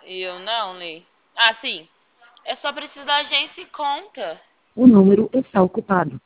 E eu não li. Ah, sim. É só preciso da agência e conta. O número está ocupado.